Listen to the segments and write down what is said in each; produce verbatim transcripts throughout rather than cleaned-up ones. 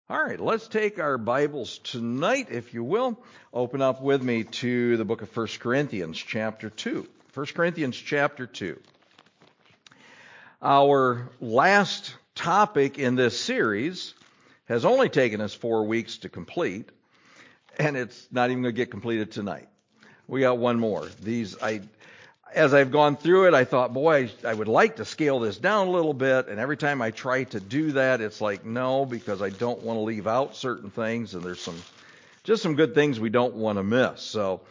All right, let's take our Bibles tonight, if you will. Open up with me to the book of First Corinthians, chapter two. First Corinthians, chapter two. Our last topic in this series has only taken us four weeks to complete, and it's not even going to get completed tonight. We got one more. These, I, as I've gone through it, I thought, boy, I, I would like to scale this down a little bit. And every time I try to do that, it's like, no, because I don't want to leave out certain things. And there's some, just some good things we don't want to miss. So,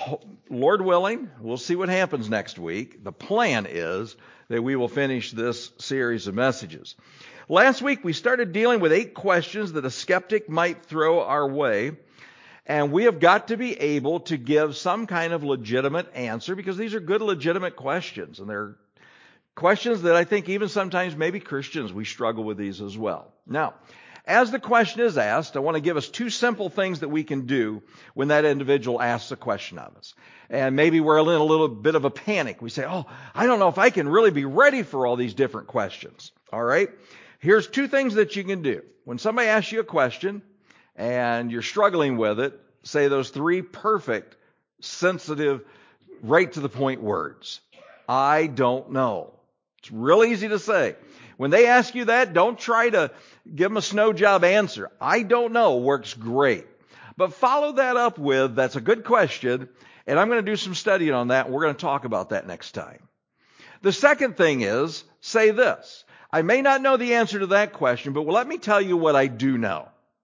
Lord willing, we'll see what happens next week. The plan is that we will finish this series of messages. Last week, we started dealing with eight questions that a skeptic might throw our way. And we have got to be able to give some kind of legitimate answer because these are good, legitimate questions. And they're questions that I think even sometimes maybe Christians, we struggle with these as well. Now, as the question is asked, I want to give us two simple things that we can do when that individual asks a question of us. And maybe we're in a little bit of a panic. We say, oh, I don't know if I can really be ready for all these different questions. All right? Here's two things that you can do. When somebody asks you a question, and you're struggling with it, say those three perfect, sensitive, right to the point words. I don't know. It's real easy to say. When they ask you that, don't try to give them a snow job answer. I don't know works great. But follow that up with, that's a good question, and I'm going to do some studying on that, and we're going to talk about that next time. The second thing is, say this. I may not know the answer to that question, but let me tell you what I do know.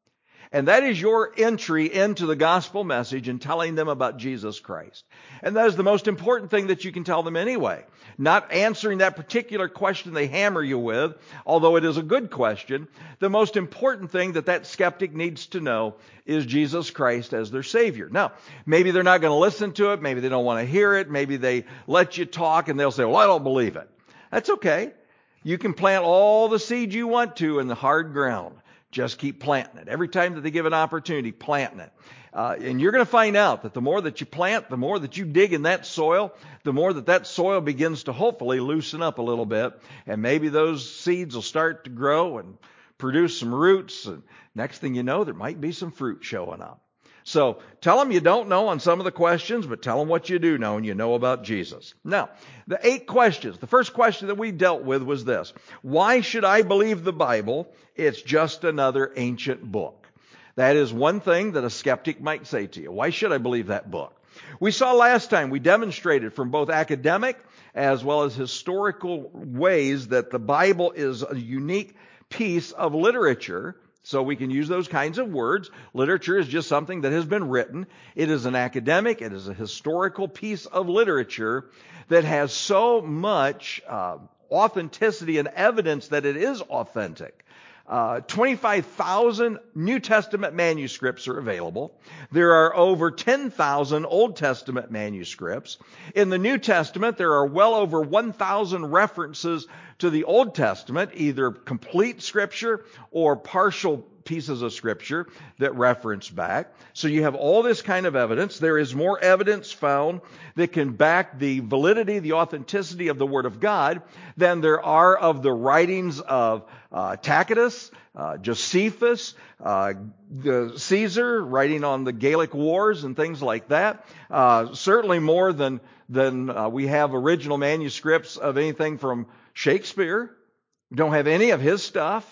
And that is your entry into the gospel message and telling them about Jesus Christ. And that is the most important thing that you can tell them anyway. Not answering that particular question they hammer you with, although it is a good question. The most important thing that that skeptic needs to know is Jesus Christ as their Savior. Now, maybe they're not going to listen to it. Maybe they don't want to hear it. Maybe they let you talk and they'll say, well, I don't believe it. That's okay. You can plant all the seeds you want to in the hard ground. Just keep planting it. Every time that they give an opportunity, planting it. Uh, and you're going to find out that the more that you plant, the more that you dig in that soil, the more that that soil begins to hopefully loosen up a little bit. And maybe those seeds will start to grow and produce some roots. And next thing you know, there might be some fruit showing up. So tell them you don't know on some of the questions, but tell them what you do know and you know about Jesus. Now, the eight questions. The first question that we dealt with was this. Why should I believe the Bible? It's just another ancient book. That is one thing that a skeptic might say to you. Why should I believe that book? We saw last time, we demonstrated from both academic as well as historical ways that the Bible is a unique piece of literature. So we can use those kinds of words. Literature is just something that has been written. It is an academic, it is a historical piece of literature that has so much uh, authenticity and evidence that it is authentic. Uh, twenty-five thousand New Testament manuscripts are available. There are over ten thousand Old Testament manuscripts. In the New Testament, there are well over one thousand references to the Old Testament, either complete Scripture or partial pieces of Scripture that reference back. So you have all this kind of evidence. There is more evidence found that can back the validity, the authenticity of the Word of God than there are of the writings of uh, Tacitus, uh, Josephus, uh, the Caesar writing on the Gallic Wars and things like that. Uh, certainly more than, than uh, we have original manuscripts of anything from Shakespeare. We don't have any of his stuff.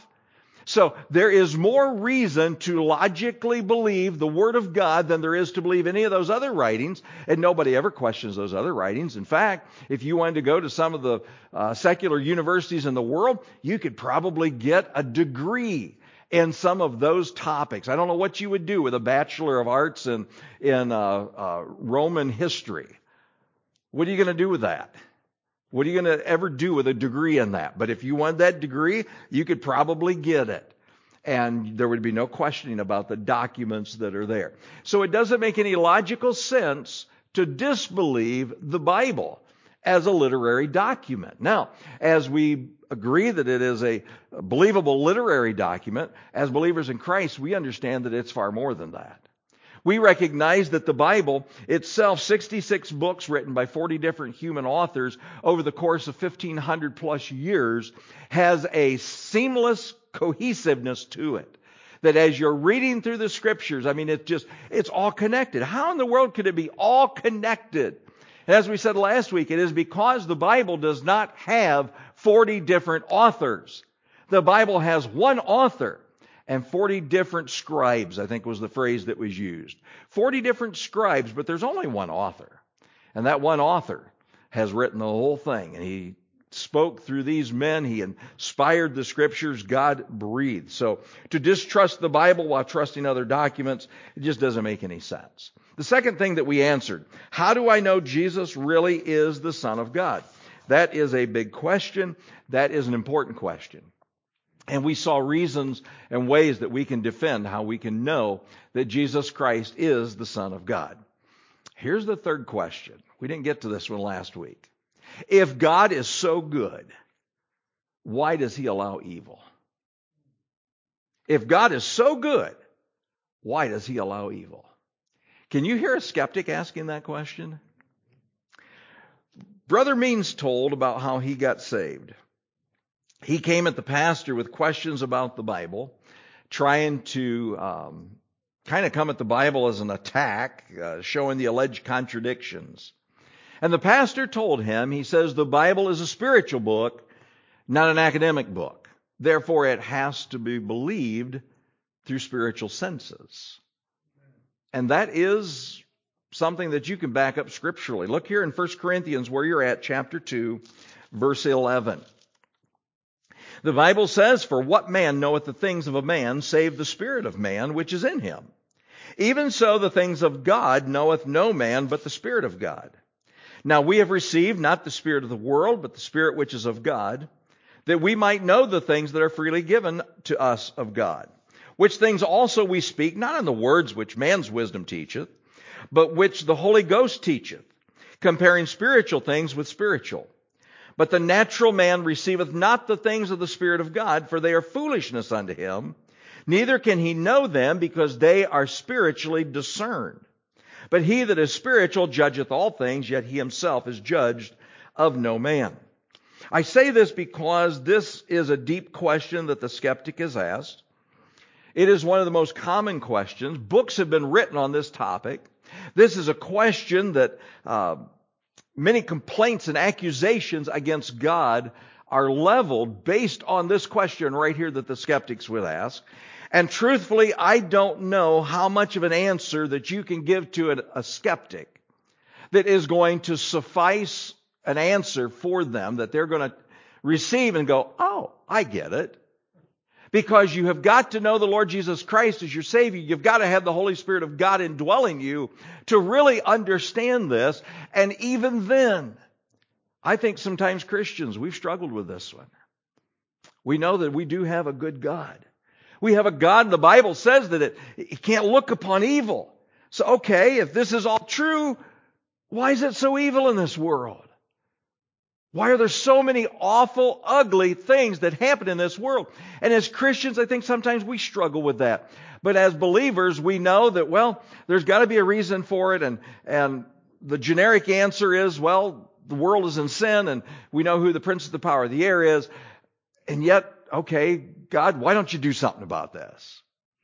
So there is more reason to logically believe the Word of God than there is to believe any of those other writings, and nobody ever questions those other writings. In fact, if you wanted to go to some of the uh, secular universities in the world, you could probably get a degree in some of those topics. I don't know what you would do with a Bachelor of Arts in, in uh, uh, Roman history. What are you going to do with that? What are you going to ever do with a degree in that? But if you want that degree, you could probably get it. And there would be no questioning about the documents that are there. So it doesn't make any logical sense to disbelieve the Bible as a literary document. Now, as we agree that it is a believable literary document, as believers in Christ, we understand that it's far more than that. We recognize that the Bible itself, sixty-six books written by forty different human authors over the course of fifteen hundred plus years, has a seamless cohesiveness to it. that as you're reading through the Scriptures, I mean, it's just, it's all connected. How in the world could it be all connected? And as we said last week, it is because the Bible does not have forty different authors. The Bible has one author and forty different scribes, I think was the phrase that was used. forty different scribes, but there's only one author. And that one author has written the whole thing. And he spoke through these men. He inspired the Scriptures. God breathed. So to distrust the Bible while trusting other documents, it just doesn't make any sense. The second thing that we answered, how do I know Jesus really is the Son of God? That is a big question. That is an important question. And we saw reasons and ways that we can defend how we can know that Jesus Christ is the Son of God. Here's the third question. We didn't get to this one last week. If God is so good, why does He allow evil? If God is so good, why does He allow evil? Can you hear a skeptic asking that question? Brother Means told about how he got saved. He came at the pastor with questions about the Bible, trying to um, kind of come at the Bible as an attack, uh, showing the alleged contradictions. And the pastor told him, he says, the Bible is a spiritual book, not an academic book. Therefore, it has to be believed through spiritual senses. And that is something that you can back up scripturally. Look here in First Corinthians where you're at, chapter two, verse eleven. The Bible says, for what man knoweth the things of a man, save the spirit of man which is in him? Even so the things of God knoweth no man but the Spirit of God. Now we have received not the spirit of the world, but the Spirit which is of God, that we might know the things that are freely given to us of God. Which things also we speak, not in the words which man's wisdom teacheth, but which the Holy Ghost teacheth, comparing spiritual things with spiritual. But the natural man receiveth not the things of the Spirit of God, for they are foolishness unto him. Neither can he know them, because they are spiritually discerned. But he that is spiritual judgeth all things, yet he himself is judged of no man. I say this because this is a deep question that the skeptic has asked. It is one of the most common questions. Books have been written on this topic. This is a question that uh, many complaints and accusations against God are leveled based on this question right here that the skeptics would ask. And truthfully, I don't know how much of an answer that you can give to a, a skeptic that is going to suffice an answer for them that they're going to receive and go, oh, I get it. Because you have got to know the Lord Jesus Christ as your Savior. You've got to have the Holy Spirit of God indwelling you to really understand this. And even then, I think sometimes Christians, we've struggled with this one. We know that we do have a good God. We have a God, the Bible says that it, it can't look upon evil. So, okay, if this is all true, why is it so evil in this world? Why are there so many awful, ugly things that happen in this world? And as Christians, I think sometimes we struggle with that. But as believers, we know that, well, there's got to be a reason for it. And, and the generic answer is, well, the world is in sin, and we know who the prince of the power of the air is. And yet, okay, God, why don't you do something about this?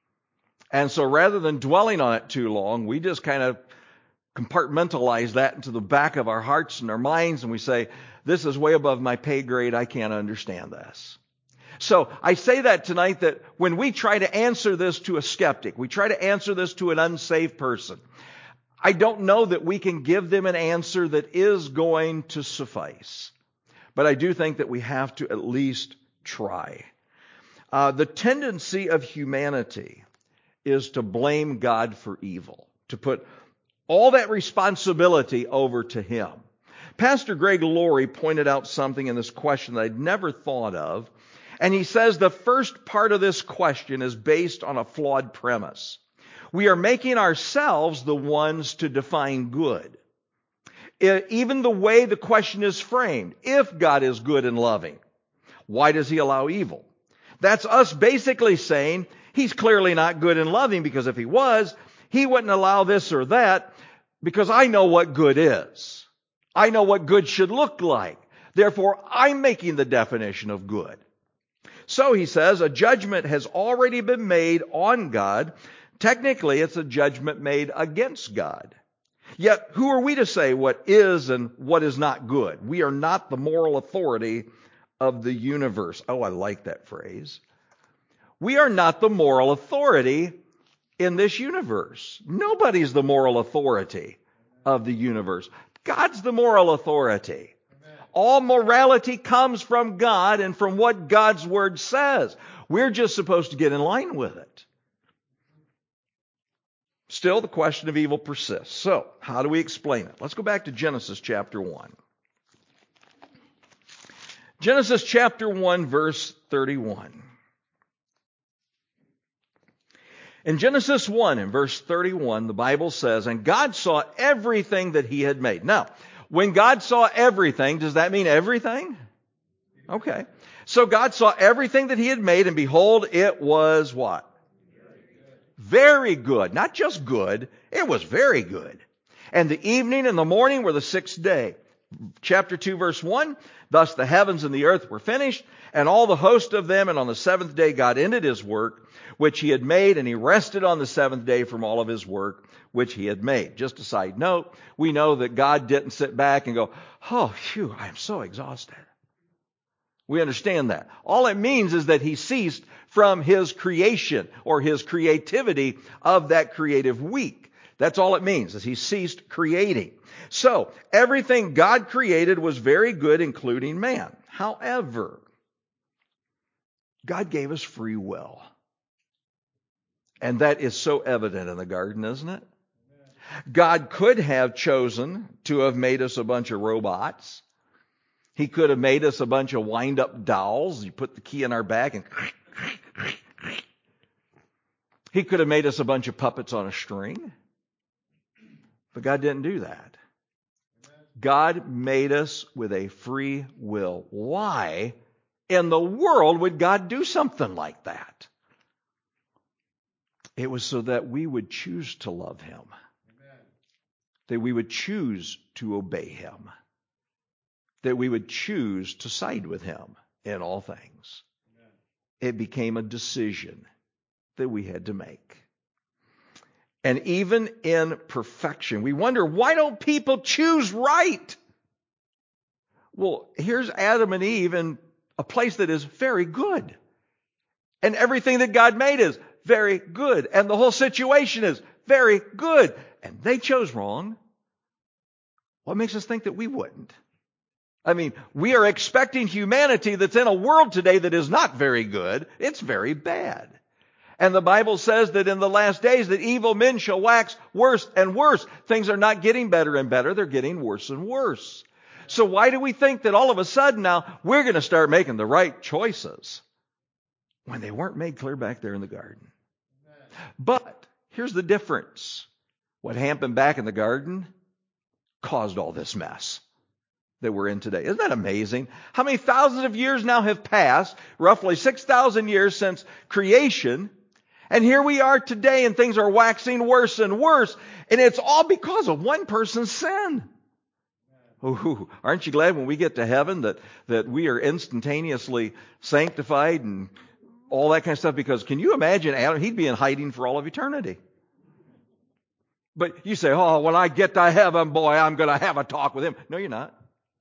And so rather than dwelling on it too long, we just kind of compartmentalize that into the back of our hearts and our minds, and we say, this is way above my pay grade. I can't understand this. So I say that tonight, that when we try to answer this to a skeptic, we try to answer this to an unsaved person, I don't know that we can give them an answer that is going to suffice. But I do think that we have to at least try. Uh, the tendency of humanity is to blame God for evil, to put all that responsibility over to Him. Pastor Greg Laurie pointed out something in this question that I'd never thought of. And he says the first part of this question is based on a flawed premise. We are making ourselves the ones to define good. Even the way the question is framed, if God is good and loving, why does He allow evil? That's us basically saying He's clearly not good and loving, because if He was, He wouldn't allow this or that, because I know what good is. I know what good should look like. Therefore, I'm making the definition of good. So he says, a judgment has already been made on God. Technically, it's a judgment made against God. Yet, who are we to say what is and what is not good? We are not the moral authority of the universe. Oh, I like that phrase. We are not the moral authority in this universe. Nobody's the moral authority of the universe. God's the moral authority. Amen. All morality comes from God and from what God's Word says. We're just supposed to get in line with it. Still, the question of evil persists. So, how do we explain it? Let's go back to Genesis chapter one. Genesis chapter one, verse thirty-one. In Genesis one, in verse thirty-one, the Bible says, and God saw everything that He had made. Now, when God saw everything, does that mean everything? Okay. So God saw everything that He had made, and behold, it was what? Very good. Not just good, it was very good. And the evening and the morning were the sixth day. Chapter two, verse one, thus the heavens and the earth were finished, and all the host of them, and on the seventh day God ended His work, which He had made, and He rested on the seventh day from all of His work, which He had made. Just a side note, we know that God didn't sit back and go, oh, phew, I am so exhausted. We understand that. All it means is that He ceased from His creation or His creativity of that creative week. That's all it means, is He ceased creating. So, everything God created was very good, including man. However, God gave us free will. And that is so evident in the garden, isn't it? God could have chosen to have made us a bunch of robots. He could have made us a bunch of wind-up dolls. You put the key in our back and... He could have made us a bunch of puppets on a string. But God didn't do that. God made us with a free will. Why in the world would God do something like that? It was so that we would choose to love Him. Amen. That we would choose to obey Him. That we would choose to side with Him in all things. Amen. It became a decision that we had to make. And even in perfection, we wonder, why don't people choose right? Well, here's Adam and Eve in a place that is very good. And everything that God made is very good. And the whole situation is very good. And they chose wrong. What makes us think that we wouldn't? I mean, we are expecting humanity that's in a world today that is not very good. It's very bad. And the Bible says that in the last days that evil men shall wax worse and worse. Things are not getting better and better. They're getting worse and worse. So why do we think that all of a sudden now we're going to start making the right choices when they weren't made clear back there in the garden? But here's the difference. What happened back in the garden caused all this mess that we're in today. Isn't that amazing? How many thousands of years now have passed? Roughly six thousand years since creation. And here we are today, and things are waxing worse and worse. And it's all because of one person's sin. Ooh, aren't you glad when we get to heaven that, that we are instantaneously sanctified and all that kind of stuff? Because can you imagine Adam? He'd be in hiding for all of eternity. But you say, oh, when I get to heaven, boy, I'm going to have a talk with Him. No, you're not.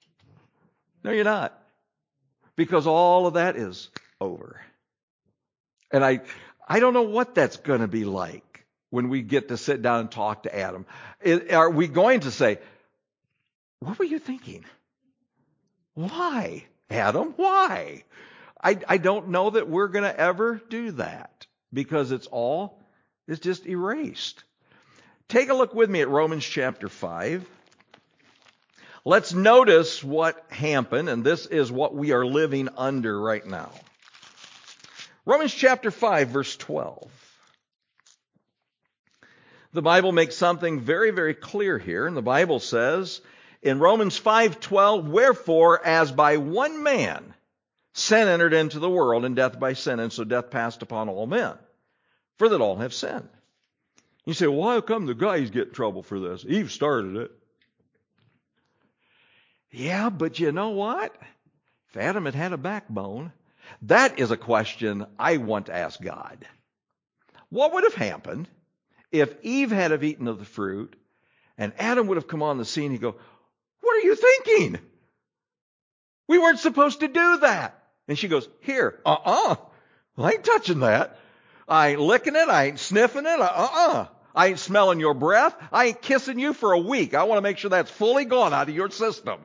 No, you're not. Because all of that is over. And I... I don't know what that's going to be like when we get to sit down and talk to Adam. Are we going to say, what were you thinking? Why, Adam? Why? I, I don't know that we're going to ever do that because it's all, it's just erased. Take a look with me at Romans chapter five. Let's notice what happened, and this is what we are living under right now. Romans chapter five, verse twelve. The Bible makes something very, very clear here. And the Bible says in Romans five twelve, wherefore, as by one man sin entered into the world, and death by sin, and so death passed upon all men, for that all have sinned. You say, well, how come the guys get in trouble for this? Eve started it. Yeah, but you know what? If Adam had had a backbone, That is a question I want to ask God. What would have happened if Eve had have eaten of the fruit and Adam would have come on the scene? He'd go, "What are you thinking? We weren't supposed to do that." And she goes, "Here, uh-uh. I ain't touching that. I ain't licking it. I ain't sniffing it. Uh-uh. I ain't smelling your breath. I ain't kissing you for a week. I want to make sure that's fully gone out of your system."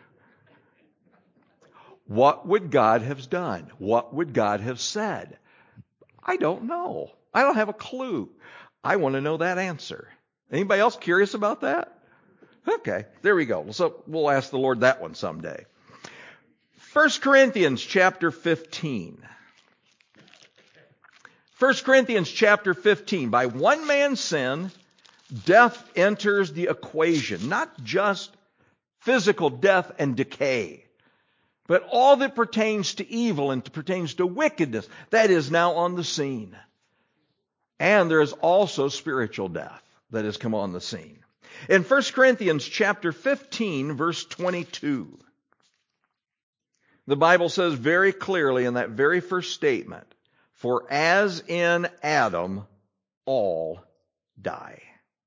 What would God have done? What would God have said? I don't know. I don't have a clue. I want to know that answer. Anybody else curious about that? Okay, there we go. So we'll ask the Lord that one someday. First Corinthians chapter fifteen. First Corinthians chapter fifteen. By one man's sin, death enters the equation. Not just physical death and decay, but all that pertains to evil and pertains to wickedness, that is now on the scene. And there is also spiritual death that has come on the scene. In First Corinthians chapter fifteen, verse twenty-two, the Bible says very clearly in that very first statement, "For as in Adam, all die."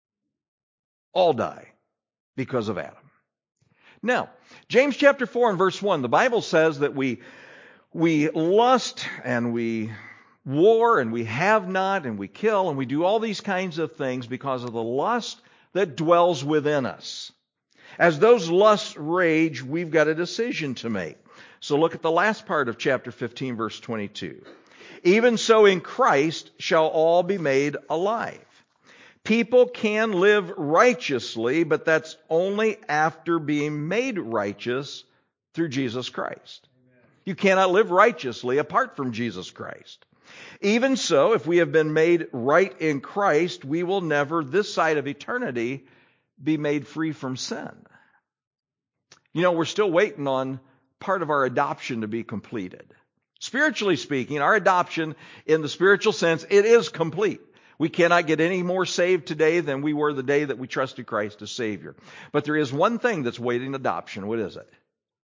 All die because of Adam. Now, James chapter four and verse one, the Bible says that we, we lust and we war and we have not and we kill and we do all these kinds of things because of the lust that dwells within us. As those lusts rage, we've got a decision to make. So look at the last part of chapter fifteen, verse twenty-two. "Even so in Christ shall all be made alive." People can live righteously, but that's only after being made righteous through Jesus Christ. Amen. You cannot live righteously apart from Jesus Christ. Even so, if we have been made right in Christ, we will never, this side of eternity, be made free from sin. You know, we're still waiting on part of our adoption to be completed. Spiritually speaking, our adoption in the spiritual sense, it is complete. We cannot get any more saved today than we were the day that we trusted Christ as Savior. But there is one thing that's waiting adoption. What is it?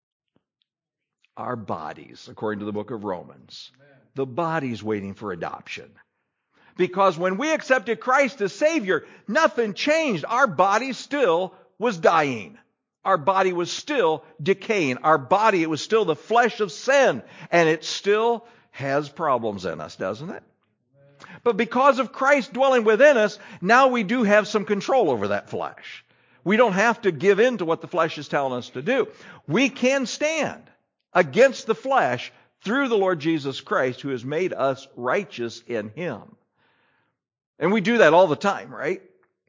Our bodies, according to the book of Romans. Amen. The body's waiting for adoption. Because when we accepted Christ as Savior, nothing changed. Our body still was dying. Our body was still decaying. Our body, it was still the flesh of sin. And it still has problems in us, doesn't it? But because of Christ dwelling within us, now we do have some control over that flesh. We don't have to give in to what the flesh is telling us to do. We can stand against the flesh through the Lord Jesus Christ, who has made us righteous in Him. And we do that all the time, right?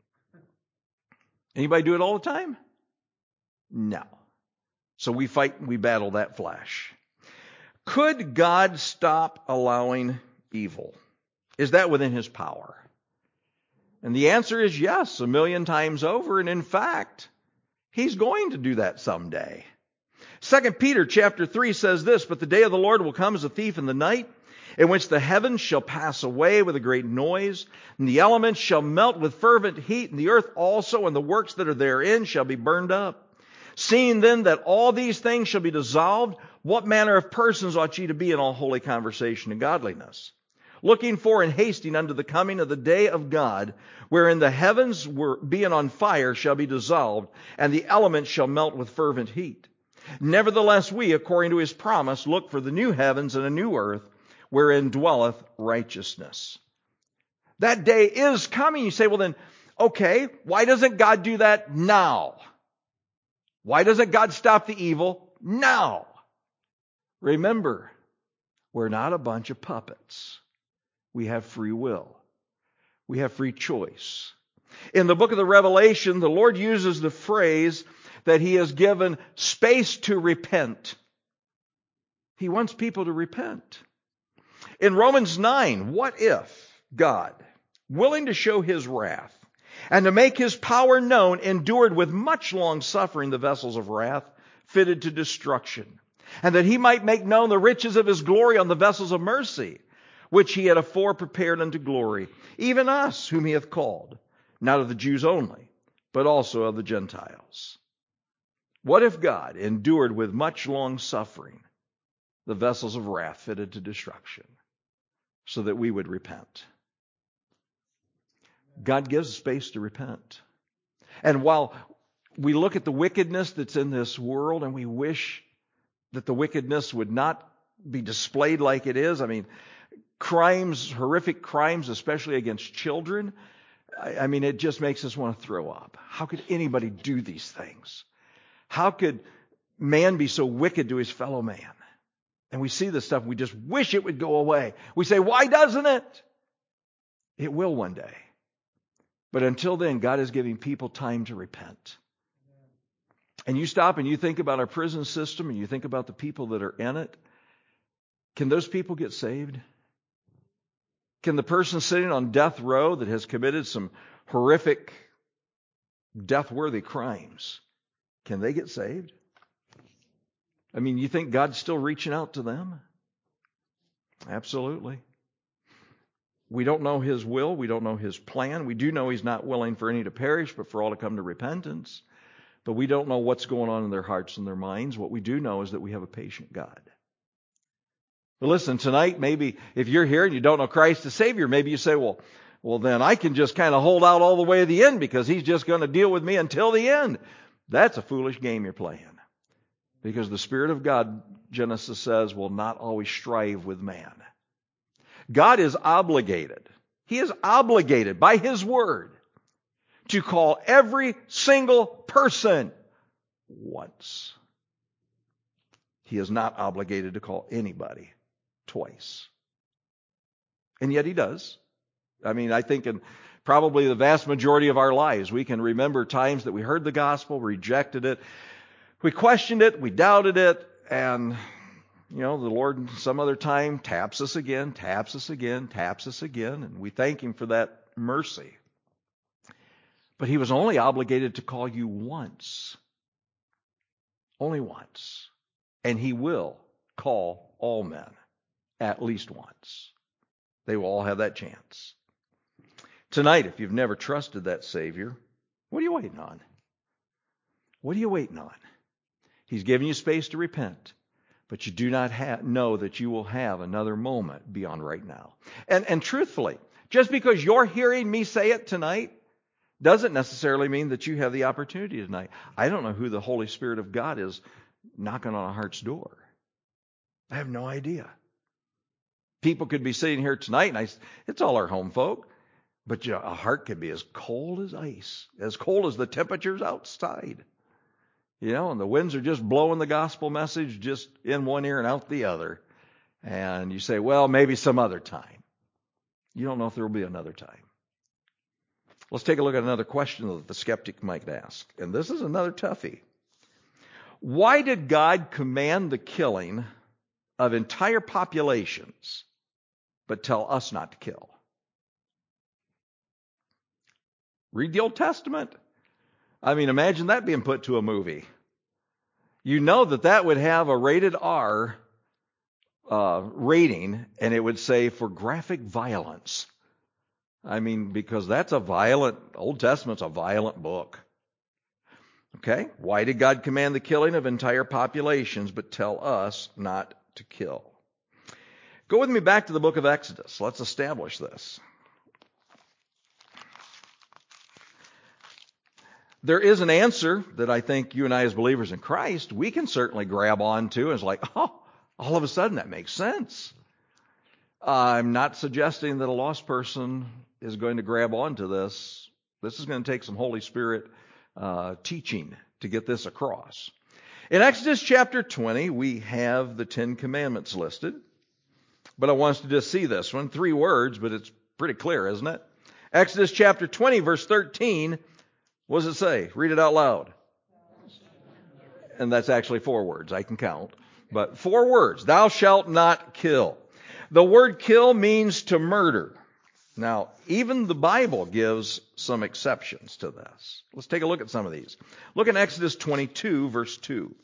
Anybody do it all the time? No. So we fight and we battle that flesh. Could God stop allowing evil? Is that within His power? And the answer is yes, a million times over. And in fact, He's going to do that someday. Second Peter chapter three says this, "But the day of the Lord will come as a thief in the night, in which the heavens shall pass away with a great noise, and the elements shall melt with fervent heat, and the earth also and the works that are therein shall be burned up. Seeing then that all these things shall be dissolved, what manner of persons ought ye to be in all holy conversation and godliness? Looking for and hasting unto the coming of the day of God, wherein the heavens were being on fire shall be dissolved, and the elements shall melt with fervent heat. Nevertheless we, according to His promise, look for the new heavens and a new earth, wherein dwelleth righteousness." That day is coming. You say, well then, okay, why doesn't God do that now? Why doesn't God stop the evil now? Remember, we're not a bunch of puppets. We have free will. We have free choice. In the book of the Revelation, the Lord uses the phrase that He has given space to repent. He wants people to repent. In Romans nine, what if God, willing to show His wrath and to make His power known, endured with much long suffering the vessels of wrath fitted to destruction, and that He might make known the riches of His glory on the vessels of mercy, which He had afore prepared unto glory, even us whom He hath called, not of the Jews only, but also of the Gentiles. What if God endured with much long suffering the vessels of wrath fitted to destruction, so that we would repent. God gives us space to repent. And while we look at the wickedness that's in this world and we wish that the wickedness would not be displayed like it is, I mean, crimes, horrific crimes, especially against children, I, I mean, it just makes us want to throw up. How could anybody do these things? How could man be so wicked to his fellow man? And we see this stuff, we just wish it would go away. We say, why doesn't it? It will one day. But until then, God is giving people time to repent. And you stop and you think about our prison system and you think about the people that are in it. Can those people get saved? Can the person sitting on death row that has committed some horrific, death-worthy crimes, can they get saved? I mean, you think God's still reaching out to them? Absolutely. We don't know His will. We don't know His plan. We do know He's not willing for any to perish, but for all to come to repentance. But we don't know what's going on in their hearts and their minds. What we do know is that we have a patient God. But listen, tonight, maybe if you're here and you don't know Christ as Savior, maybe you say, well, well, then I can just kind of hold out all the way to the end because He's just going to deal with me until the end. That's a foolish game you're playing. Because the Spirit of God, Genesis says, will not always strive with man. God is obligated. He is obligated by His Word to call every single person once. He is not obligated to call anybody twice. And yet He does. I mean, I think in probably the vast majority of our lives, we can remember times that we heard the gospel, rejected it, we questioned it, we doubted it, and, you know, the Lord some other time taps us again, taps us again, taps us again, and we thank Him for that mercy. But He was only obligated to call you once. Only once. And He will call all men at least once. They will all have that chance. Tonight, if you've never trusted that Savior, what are you waiting on? What are you waiting on? He's giving you space to repent, but you do not have, know that you will have another moment beyond right now. And, and truthfully, just because you're hearing me say it tonight doesn't necessarily mean that you have the opportunity tonight. I don't know who the Holy Spirit of God is knocking on a heart's door. I have no idea. People could be sitting here tonight, and I, it's all our home folk, but you know, a heart could be as cold as ice, as cold as the temperatures outside. You know, and the winds are just blowing the gospel message just in one ear and out the other. And you say, well, maybe some other time. You don't know if there will be another time. Let's take a look at another question that the skeptic might ask. And this is another toughie. Why did God command the killing of entire populations, but tell us not to kill? Read the Old Testament. I mean, imagine that being put to a movie. You know that that would have a rated R uh, rating, and it would say for graphic violence. I mean, because that's a violent, Old Testament's a violent book. Okay? Why did God command the killing of entire populations, but tell us not to kill? Go with me back to the book of Exodus. Let's establish this. There is an answer that I think you and I as believers in Christ, we can certainly grab onto. And it's like, oh, all of a sudden that makes sense. I'm not suggesting that a lost person is going to grab onto this. This is going to take some Holy Spirit uh, teaching to get this across. In Exodus chapter twenty, we have the Ten Commandments listed. But I want us to just see this one. Three words, but it's pretty clear, isn't it? Exodus chapter twenty, verse thirteen. What does it say? Read it out loud. And that's actually four words. I can count. But four words. Thou shalt not kill. The word kill means to murder. Now, even the Bible gives some exceptions to this. Let's take a look at some of these. Look in Exodus twenty-two, verse two.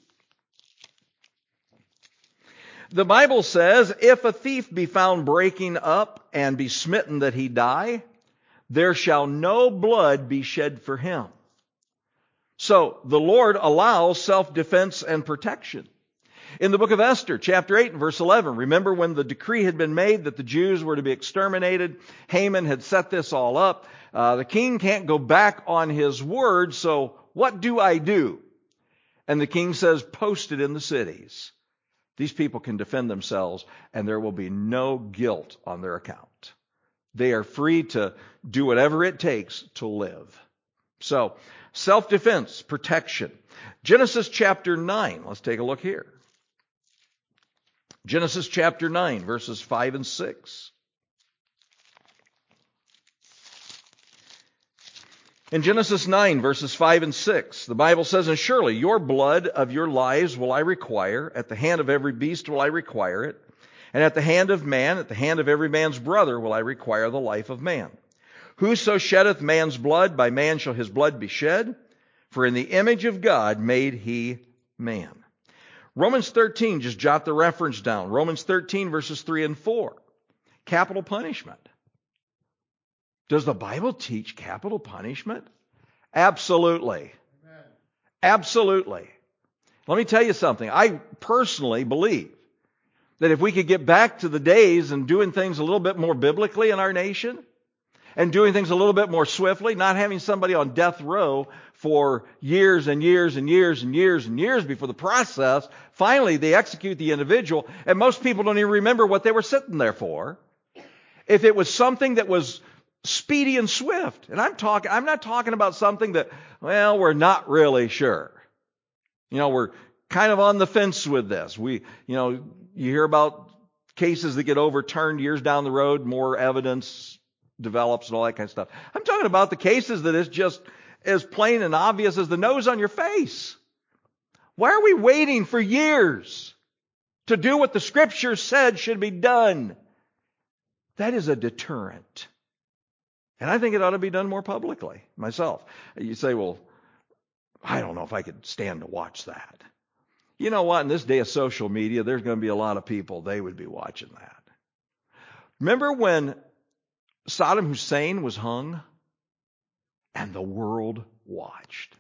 The Bible says, if a thief be found breaking up and be smitten that he die, there shall no blood be shed for him. So the Lord allows self-defense and protection. In the book of Esther, chapter eight and verse eleven, remember when the decree had been made that the Jews were to be exterminated? Haman had set this all up. Uh, the king can't go back on his word, so what do I do? And the king says, post it in the cities. These people can defend themselves, and there will be no guilt on their account. They are free to do whatever it takes to live. So, self-defense, protection. Genesis chapter nine, let's take a look here. Genesis chapter nine, verses five and six. In Genesis nine, verses five and six, the Bible says, and surely your blood of your lives will I require, at the hand of every beast will I require it, and at the hand of man, at the hand of every man's brother will I require the life of man. Whoso sheddeth man's blood, by man shall his blood be shed, for in the image of God made he man. Romans thirteen, just jot the reference down. Romans thirteen, verses three and four. Capital punishment. Does the Bible teach capital punishment? Absolutely. Amen. Absolutely. Let me tell you something. I personally believe that if we could get back to the days and doing things a little bit more biblically in our nation, and doing things a little bit more swiftly, not having somebody on death row for years and years and years and years and years before the process, finally they execute the individual, and most people don't even remember what they were sitting there for. If it was something that was speedy and swift. And I'm talking, I'm not talking about something that, well, we're not really sure. You know, we're kind of on the fence with this. We, you know, you hear about cases that get overturned years down the road, more evidence develops and all that kind of stuff. I'm talking about the cases that is just as plain and obvious as the nose on your face. Why are we waiting for years to do what the Scripture said should be done? That is a deterrent. And I think it ought to be done more publicly, myself. You say, well, I don't know if I could stand to watch that. You know what? In this day of social media, there's going to be a lot of people, they would be watching that. Remember when Saddam Hussein was hung and the world watched?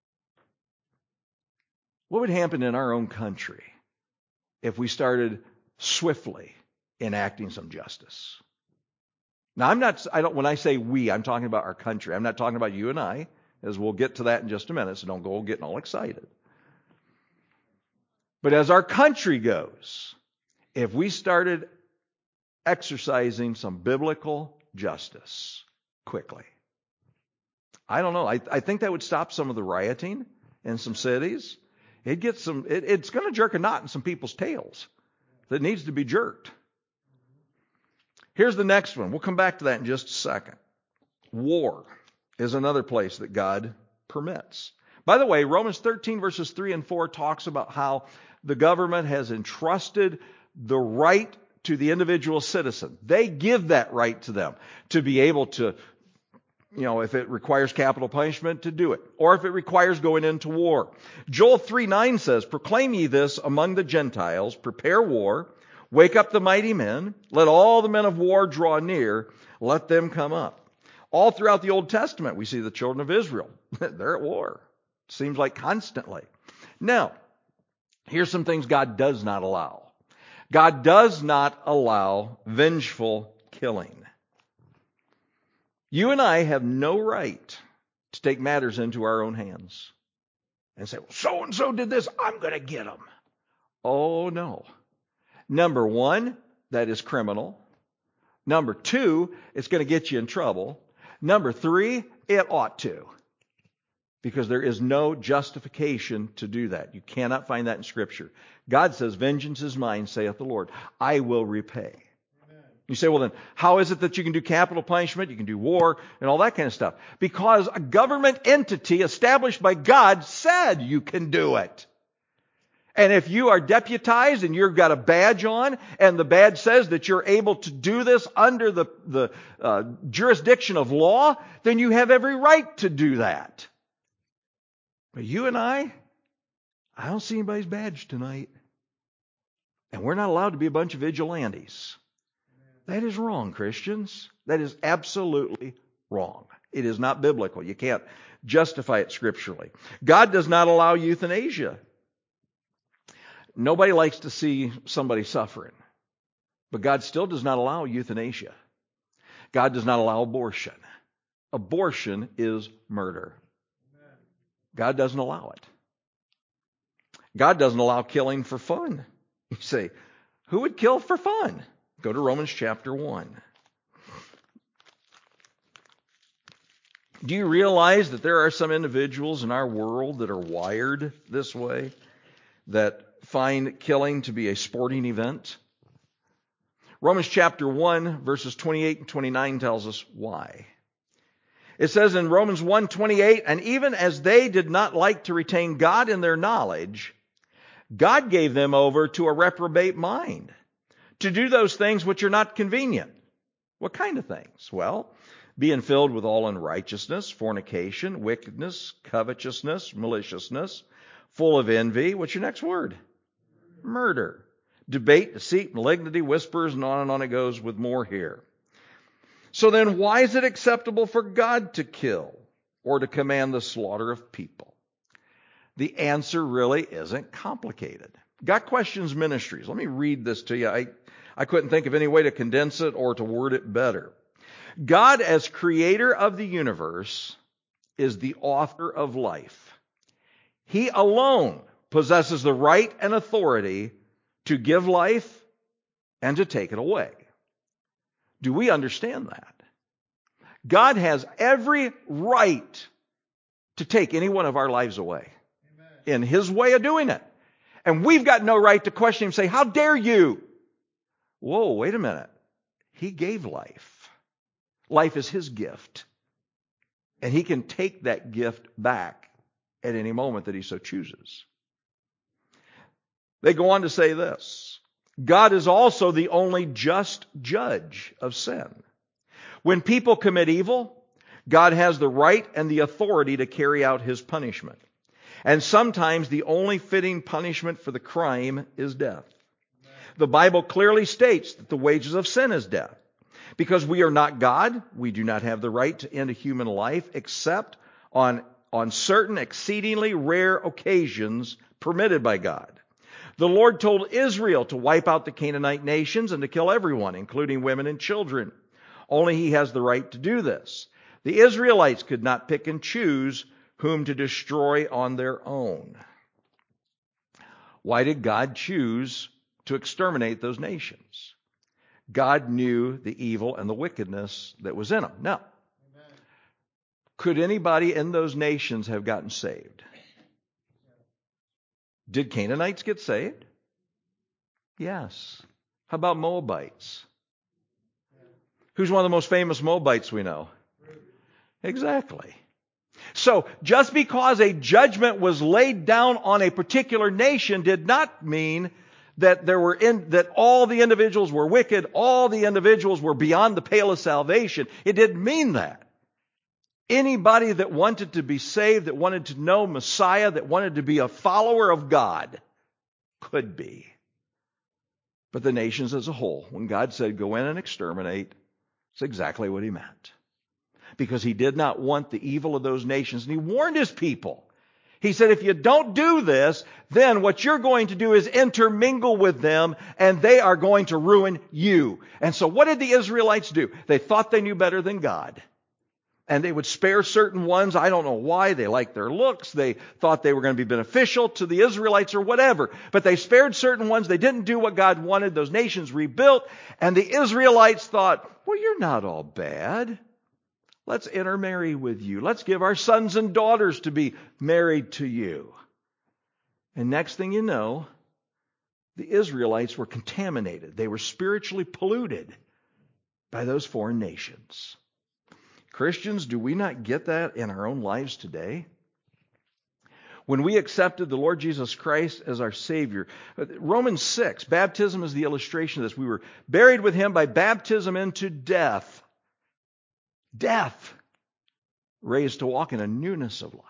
What would happen in our own country if we started swiftly enacting some justice? Now, I'm not, I don't, when I say we, I'm talking about our country. I'm not talking about you and I, as we'll get to that in just a minute, so don't go getting all excited. But as our country goes, if we started exercising some biblical justice quickly, I don't know, I, I think that would stop some of the rioting in some cities. It gets some, it, it's going to jerk a knot in some people's tails that needs to be jerked. Here's the next one. We'll come back to that in just a second. War is another place that God permits. By the way, Romans thirteen verses three and four talks about how the government has entrusted the right to the individual citizen. They give that right to them to be able to, you know, if it requires capital punishment, to do it. Or if it requires going into war. Joel three nine says, proclaim ye this among the Gentiles, prepare war, wake up the mighty men, let all the men of war draw near, let them come up. All throughout the Old Testament, we see the children of Israel. They're at war. Seems like constantly. Now, here's some things God does not allow. God does not allow vengeful killing. You and I have no right to take matters into our own hands and say, well, so-and-so did this, I'm going to get them. Oh, no. Number one, that is criminal. Number two, it's going to get you in trouble. Number three, it ought to. Because there is no justification to do that. You cannot find that in Scripture. God says, vengeance is mine, saith the Lord. I will repay. Amen. You say, well then, how is it that you can do capital punishment, you can do war, and all that kind of stuff? Because a government entity established by God said you can do it. And if you are deputized and you've got a badge on and the badge says that you're able to do this under the, the uh, jurisdiction of law, then you have every right to do that. But you and I, I don't see anybody's badge tonight. And we're not allowed to be a bunch of vigilantes. That is wrong, Christians. That is absolutely wrong. It is not biblical. You can't justify it scripturally. God does not allow euthanasia. Nobody likes to see somebody suffering. But God still does not allow euthanasia. God does not allow abortion. Abortion is murder. God doesn't allow it. God doesn't allow killing for fun. You say, who would kill for fun? Go to Romans chapter one. Do you realize that there are some individuals in our world that are wired this way, that find killing to be a sporting event? Romans chapter one, verses twenty-eight and twenty-nine tells us why. It says in Romans one twenty-eight, and even as they did not like to retain God in their knowledge, God gave them over to a reprobate mind, to do those things which are not convenient. What kind of things? Well, being filled with all unrighteousness, fornication, wickedness, covetousness, maliciousness, full of envy. What's your next word? Murder. Debate, deceit, malignity, whispers, and on and on it goes with more here. So then why is it acceptable for God to kill or to command the slaughter of people? The answer really isn't complicated. Got Questions Ministries. Let me read this to you. I, I couldn't think of any way to condense it or to word it better. God, as creator of the universe, is the author of life. He alone possesses the right and authority to give life and to take it away. Do we understand that? God has every right to take any one of our lives away. Amen. In His way of doing it. And we've got no right to question Him and say, how dare you? Whoa, wait a minute. He gave life. Life is His gift. And He can take that gift back at any moment that He so chooses. They go on to say this. God is also the only just judge of sin. When people commit evil, God has the right and the authority to carry out His punishment. And sometimes the only fitting punishment for the crime is death. The Bible clearly states that the wages of sin is death. Because we are not God, we do not have the right to end a human life except on, on certain exceedingly rare occasions permitted by God. The Lord told Israel to wipe out the Canaanite nations and to kill everyone, including women and children. Only He has the right to do this. The Israelites could not pick and choose whom to destroy on their own. Why did God choose to exterminate those nations? God knew the evil and the wickedness that was in them. Now, Amen. Could anybody in those nations have gotten saved? Did Canaanites get saved? Yes. How about Moabites? Who's one of the most famous Moabites we know? Exactly. So, just because a judgment was laid down on a particular nation did not mean that there were in, that all the individuals were wicked, all the individuals were beyond the pale of salvation. It didn't mean that. Anybody that wanted to be saved, that wanted to know Messiah, that wanted to be a follower of God, could be. But the nations as a whole, when God said, go in and exterminate, it's exactly what He meant. Because He did not want the evil of those nations, and He warned His people. He said, if you don't do this, then what you're going to do is intermingle with them, and they are going to ruin you. And so what did the Israelites do? They thought they knew better than God. And they would spare certain ones. I don't know why. They liked their looks. They thought they were going to be beneficial to the Israelites or whatever. But they spared certain ones. They didn't do what God wanted. Those nations rebuilt. And the Israelites thought, well, you're not all bad. Let's intermarry with you. Let's give our sons and daughters to be married to you. And next thing you know, the Israelites were contaminated. They were spiritually polluted by those foreign nations. Christians, do we not get that in our own lives today? When we accepted the Lord Jesus Christ as our Savior, Romans six, baptism is the illustration of this. We were buried with Him by baptism into death. Death. Raised to walk in a newness of life.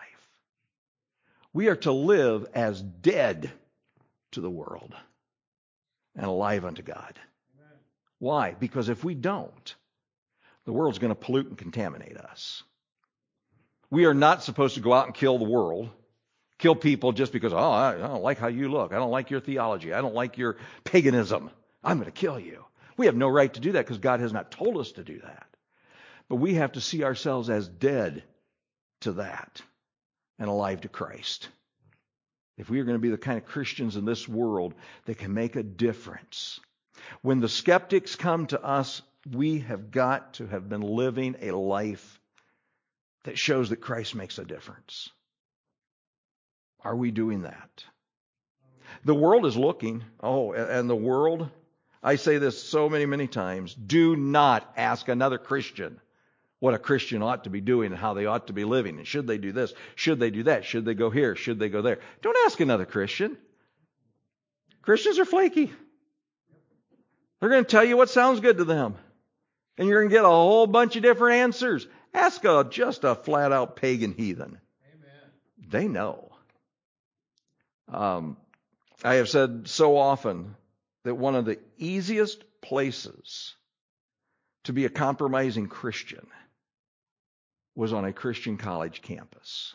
We are to live as dead to the world and alive unto God. Amen. Why? Because if we don't, the world's going to pollute and contaminate us. We are not supposed to go out and kill the world, Kill people just because, oh, I don't like how you look. I don't like your theology. I don't like your paganism. I'm going to kill you. We have no right to do that because God has not told us to do that. But we have to see ourselves as dead to that and alive to Christ. If we are going to be the kind of Christians in this world that can make a difference. When the skeptics come to us, we have got to have been living a life that shows that Christ makes a difference. Are we doing that? The world is looking. Oh, and the world, I say this so many, many times, do not ask another Christian what a Christian ought to be doing and how they ought to be living. And should they do this? Should they do that? Should they go here? Should they go there? Don't ask another Christian. Christians are flaky. They're going to tell you what sounds good to them. And you're going to get a whole bunch of different answers. Ask a, just a flat-out pagan heathen. Amen. They know. Um, I have said so often that one of the easiest places to be a compromising Christian was on a Christian college campus.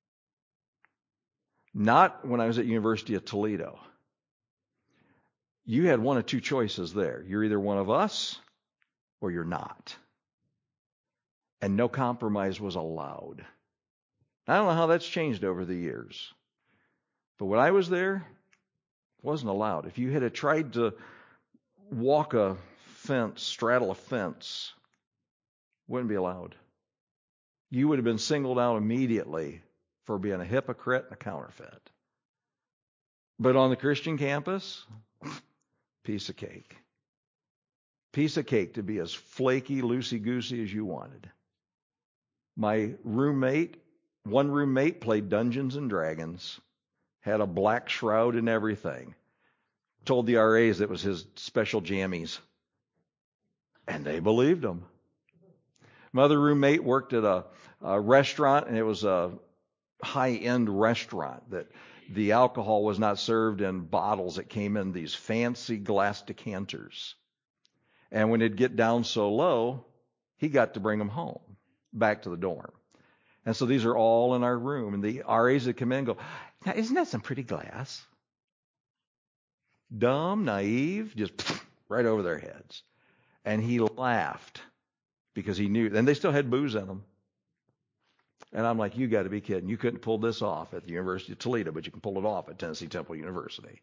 Not when I was at University of Toledo. You had one of two choices there. You're either one of us or you're not. And no compromise was allowed. I don't know how that's changed over the years. But when I was there, it wasn't allowed. If you had tried to walk a fence, straddle a fence, wouldn't be allowed. You would have been singled out immediately for being a hypocrite and a counterfeit. But on the Christian campus, piece of cake. Piece of cake to be as flaky, loosey-goosey as you wanted. My roommate, one roommate played Dungeons and Dragons, had a black shroud and everything. Told the R As it was his special jammies. And they believed him. My other roommate worked at a, a restaurant, and it was a high-end restaurant that the alcohol was not served in bottles. It came in these fancy glass decanters. And when it'd get down so low, he got to bring them home, back to the dorm. And so these are all in our room. And the R As that come in and go, now, isn't that some pretty glass? Dumb, naive, just right over their heads. And he laughed because he knew. And they still had booze in them. And I'm like, you got to be kidding. You couldn't pull this off at the University of Toledo, but you can pull it off at Tennessee Temple University.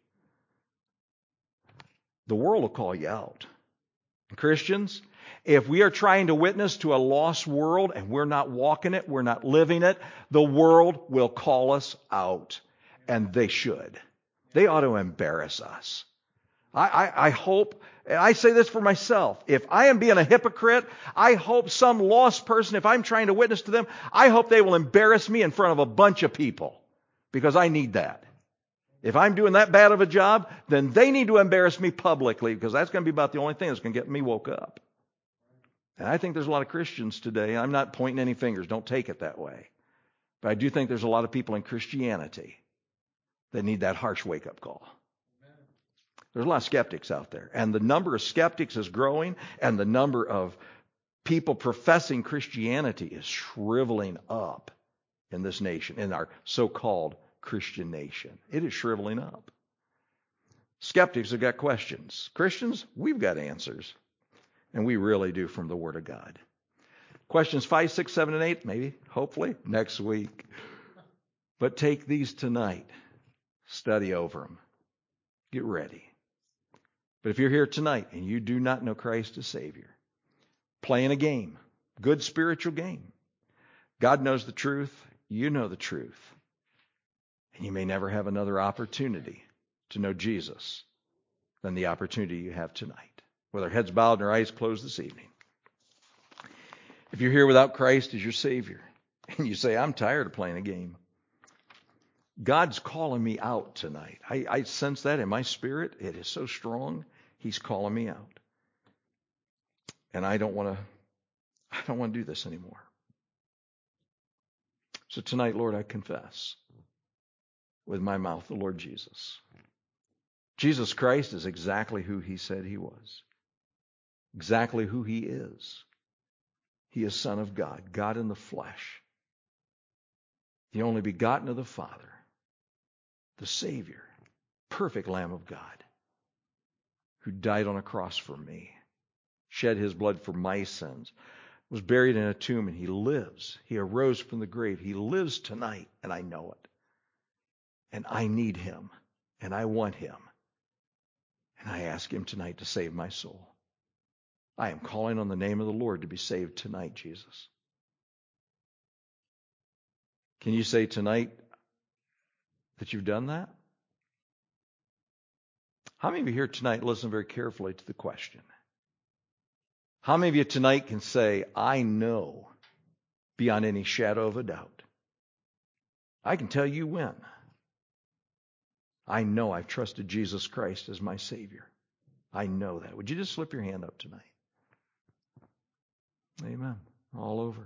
The world will call you out. Christians, if we are trying to witness to a lost world and we're not walking it, we're not living it, the world will call us out. And they should. They ought to embarrass us. I, I, I hope, and I say this for myself, if I am being a hypocrite, I hope some lost person, if I'm trying to witness to them, I hope they will embarrass me in front of a bunch of people. Because I need that. If I'm doing that bad of a job, then they need to embarrass me publicly, because that's going to be about the only thing that's going to get me woke up. And I think there's a lot of Christians today. I'm not pointing any fingers. Don't take it that way. But I do think there's a lot of people in Christianity that need that harsh wake-up call. There's a lot of skeptics out there. And the number of skeptics is growing, and the number of people professing Christianity is shriveling up in this nation, in our so-called Christian nation. It is shriveling up. Skeptics have got questions. Christians, we've got answers. And we really do from the Word of God. Questions five, six, seven, and eight, maybe, hopefully, next week. But take these tonight. Study over them. Get ready. But if you're here tonight and you do not know Christ as Savior, playing a game, good spiritual game. God knows the truth. You know the truth. And you may never have another opportunity to know Jesus than the opportunity you have tonight. With our heads bowed and our eyes closed this evening. If you're here without Christ as your Savior, and you say, I'm tired of playing a game, God's calling me out tonight. I, I sense that in my spirit. It is so strong. He's calling me out. And I don't want to, I don't want to do this anymore. So tonight, Lord, I confess with my mouth the Lord Jesus. Jesus Christ is exactly who He said He was. Exactly who He is. He is Son of God, God in the flesh. The only begotten of the Father. the Savior, perfect Lamb of God, who died on a cross for me, shed his blood for my sins, was buried in a tomb, and he lives. He arose from the grave. He lives tonight, and I know it. And I need him, and I want him. And I ask him tonight to save my soul. I am calling on the name of the Lord to be saved tonight, Jesus. Can you say tonight that you've done that? How many of you here tonight listen very carefully to the question? How many of you tonight can say, I know beyond any shadow of a doubt? I can tell you when. I know I've trusted Jesus Christ as my Savior. I know that. Would you just slip your hand up tonight? Amen. All over.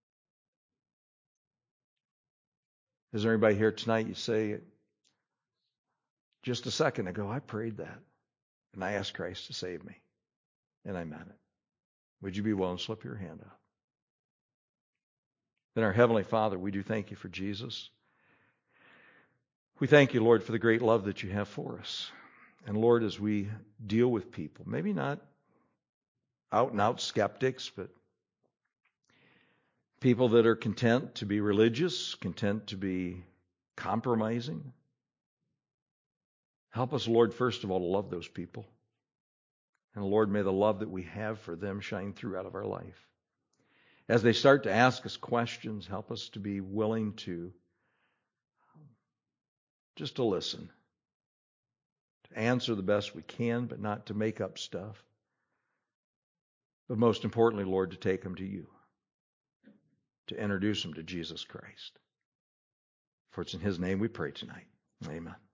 Is there anybody here tonight you say, just a second ago, I prayed that, and I asked Christ to save me, and I meant it. Would you be willing to slip your hand up? Then our Heavenly Father, we do thank you for Jesus. We thank you, Lord, for the great love that you have for us. And Lord, as we deal with people, maybe not out and out skeptics, but people that are content to be religious, content to be compromising, help us, Lord, first of all, to love those people. And Lord, may the love that we have for them shine through out of our life. As they start to ask us questions, help us to be willing to just to listen, to answer the best we can, but not to make up stuff. But most importantly, Lord, to take them to you, to introduce them to Jesus Christ. For it's in his name we pray tonight. Amen.